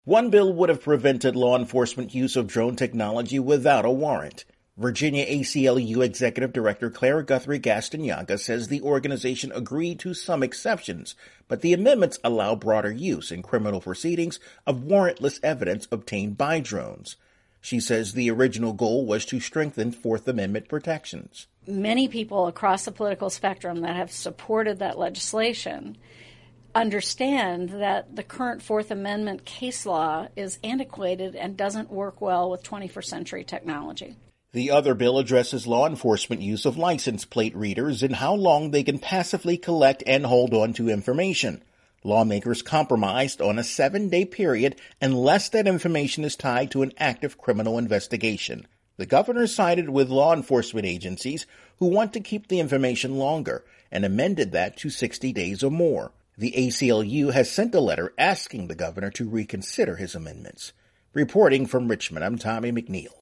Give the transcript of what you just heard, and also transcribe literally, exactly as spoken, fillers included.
One bill would have prevented law enforcement use of drone technology without a warrant. Virginia A C L U Executive Director Claire Guthrie Gastignaglia says the organization agreed to some exceptions, but the amendments allow broader use in criminal proceedings of warrantless evidence obtained by drones. She says the original goal was to strengthen Fourth Amendment protections. Many people across the political spectrum that have supported that legislation understand that the current Fourth Amendment case law is antiquated and doesn't work well with twenty-first century technology. The other bill addresses law enforcement use of license plate readers and how long they can passively collect and hold on to information. Lawmakers compromised on a seven-day period unless that information is tied to an active criminal investigation. The governor sided with law enforcement agencies who want to keep the information longer and amended that to sixty days or more. The A C L U has sent a letter asking the governor to reconsider his amendments. Reporting from Richmond, I'm Tommy McNeil.